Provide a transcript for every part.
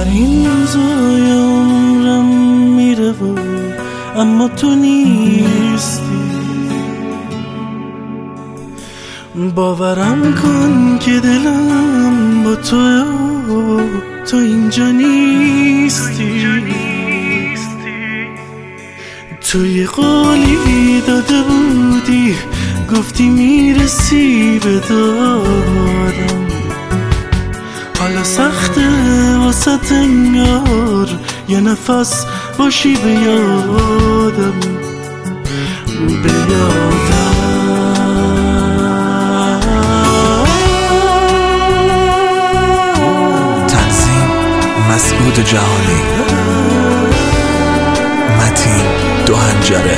آخرین روزای عمرم میره و اما تو نیستی. باورم کن که دلم با تو اینجا نیستی. توی قولی داده بودی، گفتی میرسی به دادم. حالا سخته واسه انگار یه نفس باشی به یادم. تنظیم مسعود جهانی، متین دوهنجره.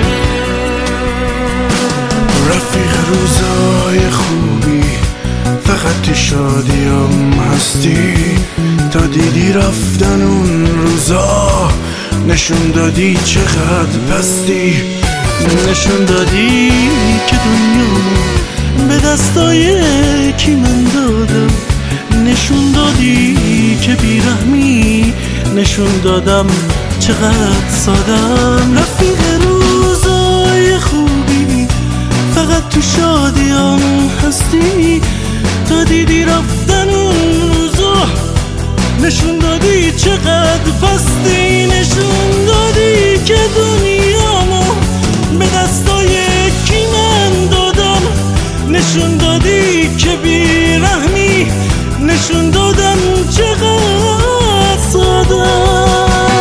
رفیق روزای خوبی فقط تو شادیم هستی. تا دیدی رفتن اون روزا، نشون دادی چقدر پستی. نشون دادی که دنیا به دستای کی من دادم. نشون دادی که بیرحمی، نشون دادم چقدر سادم. رفیق روزای خوبی فقط تو شادیم هستی. تا دیدی رفتن اون روزا، نشون دادی چقدر پستی. نشون دادی که دنیامو به دستای کی من دادم. نشون دادی که بیرحمی، نشون دادم چقدر سادم.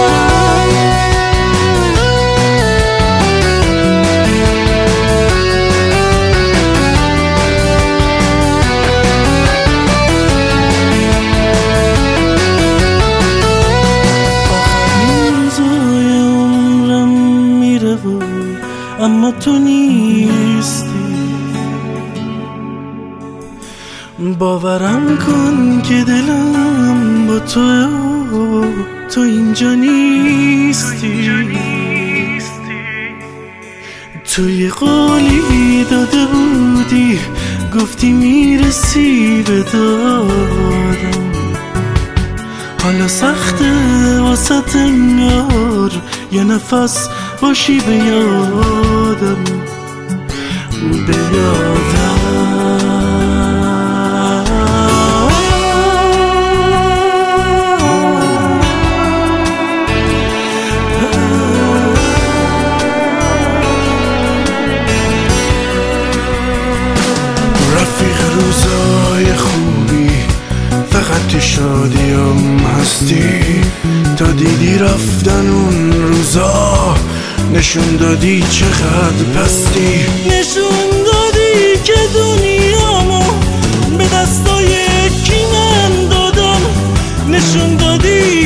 اما تو نیستی. باورم کن که دلم با تو اینجا نیستی. توی قولی داده بودی، گفتی میرسی به دادم. حالا سخته واسه انگار یه نفس باشی به یادم. رفیق روزای خوبی فقط تو شادیم هستی. تا دیدی رفتن اون روزا، نشون دادی چقدر پستی. نشون دادی که دنیامو به دستای کی من دادم. نشون دادی